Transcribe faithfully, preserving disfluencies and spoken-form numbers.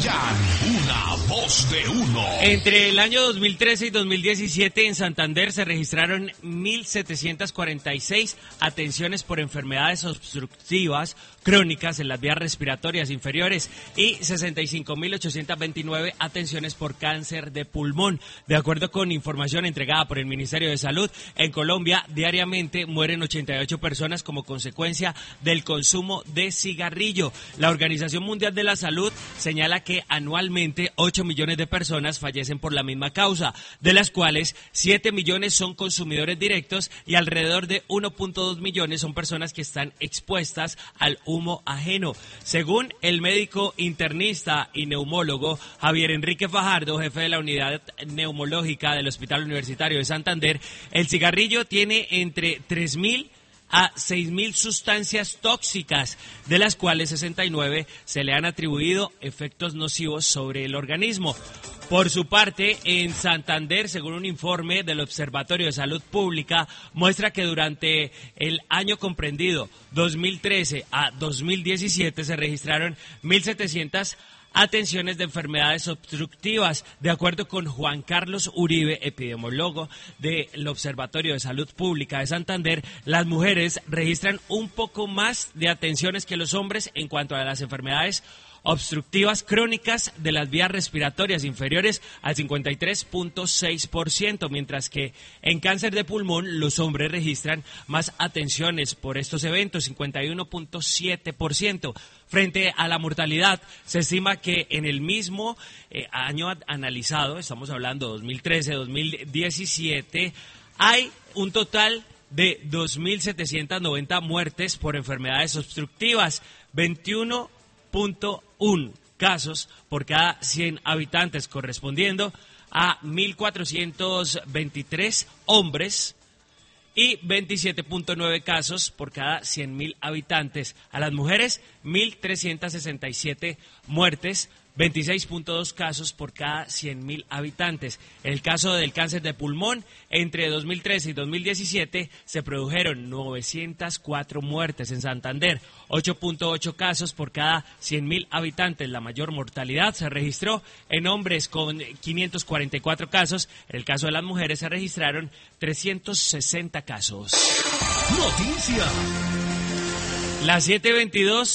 Sebastián, una voz de uno. Entre el año dos mil trece y dos mil diecisiete en Santander se registraron mil setecientas cuarenta y seis atenciones por enfermedades obstructivas crónicas en las vías respiratorias inferiores y sesenta y cinco mil ochocientas veintinueve atenciones por cáncer de pulmón. De acuerdo con información entregada por el Ministerio de Salud, en Colombia diariamente mueren ochenta y ocho personas como consecuencia del consumo de cigarrillo. La Organización Mundial de la Salud señala que anualmente ocho millones de personas fallecen por la misma causa, de las cuales siete millones son consumidores directos y alrededor de uno punto dos millones son personas que están expuestas al humo ajeno. Según el médico internista y neumólogo Javier Enrique Fajardo, jefe de la unidad neumológica del Hospital Universitario de Santander, el cigarrillo tiene entre tres mil a seis mil sustancias tóxicas, de las cuales sesenta y nueve se le han atribuido efectos nocivos sobre el organismo. Por su parte, en Santander, según un informe del Observatorio de Salud Pública, muestra que durante el año comprendido dos mil trece a dos mil diecisiete se registraron mil setecientas atenciones de enfermedades obstructivas. De acuerdo con Juan Carlos Uribe, epidemiólogo del Observatorio de Salud Pública de Santander, las mujeres registran un poco más de atenciones que los hombres en cuanto a las enfermedades obstructivas crónicas de las vías respiratorias inferiores al cincuenta y tres punto seis por ciento, mientras que en cáncer de pulmón los hombres registran más atenciones por estos eventos, cincuenta y uno punto siete por ciento. Frente a la mortalidad, se estima que en el mismo eh, año analizado, estamos hablando dos mil trece a dos mil diecisiete, hay un total de dos mil setecientas noventa muertes por enfermedades obstructivas, veintiuno punto uno casos por cada cien habitantes, correspondiendo a mil cuatrocientos veintitrés hombres y veintisiete punto nueve casos por cada cien mil habitantes. A las mujeres, mil trescientas sesenta y siete muertes, veintiséis punto dos casos por cada cien mil habitantes. En el caso del cáncer de pulmón, entre dos mil trece y dos mil diecisiete se produjeron novecientas cuatro muertes en Santander, ocho punto ocho casos por cada cien mil habitantes. La mayor mortalidad se registró en hombres con quinientos cuarenta y cuatro casos. En el caso de las mujeres se registraron trescientos sesenta casos. Noticia. Las siete veintidós.